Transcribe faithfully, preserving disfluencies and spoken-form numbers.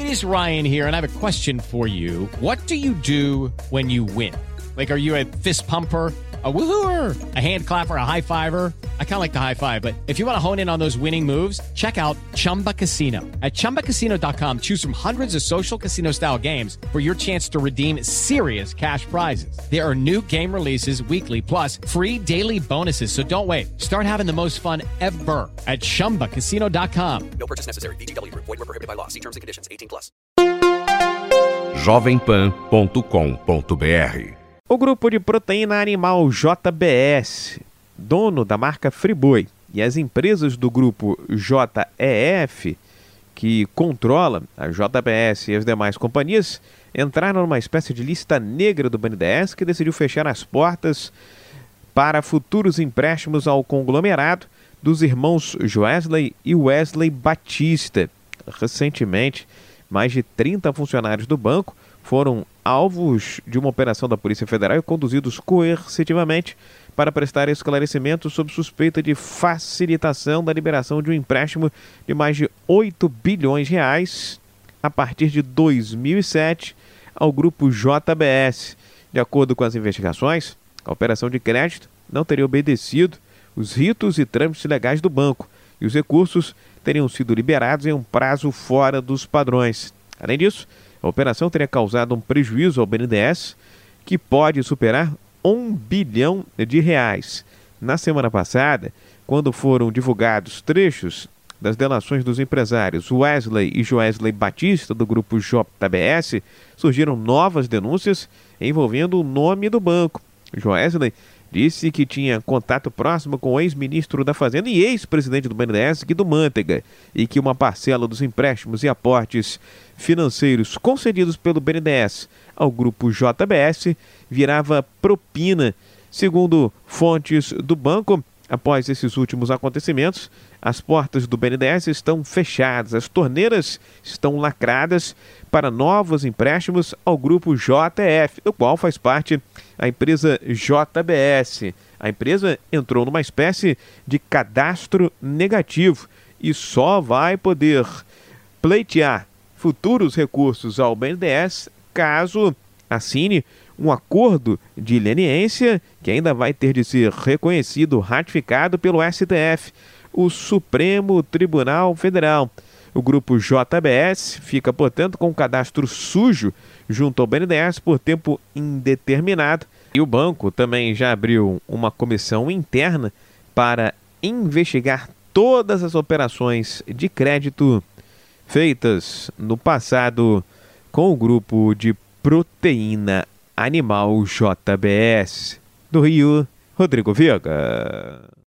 is Ryan here, and I have a question for you. What do you do when you win? Like, are you a fist pumper, a woohooer, a hand clapper, a high fiver? I kind of like the high five, but if you want to hone in on those winning moves, check out Chumba Casino. At chumba casino dot com, choose from hundreds of social casino style games for your chance to redeem serious cash prizes. There are new game releases weekly, plus free daily bonuses. So don't wait. Start having the most fun ever at chumba casino dot com. No purchase necessary. V G W Group. Void where prohibited by law. See terms and conditions. eighteen plus. jovem pan ponto com ponto b r. O grupo de proteína animal J B S, dono da marca Friboi, e as empresas do grupo J E F, que controla a J B S e as demais companhias, entraram numa espécie de lista negra do B N D E S, que decidiu fechar as portas para futuros empréstimos ao conglomerado dos irmãos Joesley e Wesley Batista. Recentemente, mais de trinta funcionários do banco foram alvos de uma operação da Polícia Federal e conduzidos coercitivamente para prestar esclarecimentos sob suspeita de facilitação da liberação de um empréstimo de mais de oito bilhões de reais a partir de dois mil e sete ao grupo J B S. De acordo com as investigações, a operação de crédito não teria obedecido os ritos e trâmites legais do banco e os recursos teriam sido liberados em um prazo fora dos padrões. Além disso, a operação teria causado um prejuízo ao B N D E S que pode superar um bilhão de reais. Na semana passada, quando foram divulgados trechos das delações dos empresários Wesley e Joesley Batista do grupo J B S, surgiram novas denúncias envolvendo o nome do banco. Joesley disse que tinha contato próximo com o ex-ministro da Fazenda e ex-presidente do B N D E S, Guido Mantega, e que uma parcela dos empréstimos e aportes financeiros concedidos pelo B N D E S ao grupo J B S virava propina. Segundo fontes do banco, após esses últimos acontecimentos, as portas do B N D E S estão fechadas, as torneiras estão lacradas para novos empréstimos ao grupo J F, do qual faz parte a empresa J B S. A empresa entrou numa espécie de cadastro negativo e só vai poder pleitear futuros recursos ao B N D E S caso assine um acordo de leniência que ainda vai ter de ser reconhecido, ratificado pelo S T F, o Supremo Tribunal Federal. O grupo J B S fica, portanto, com um cadastro sujo junto ao B N D E S por tempo indeterminado. E o banco também já abriu uma comissão interna para investigar todas as operações de crédito feitas no passado com o grupo de proteína animal J B S. Do Rio, Rodrigo Viega.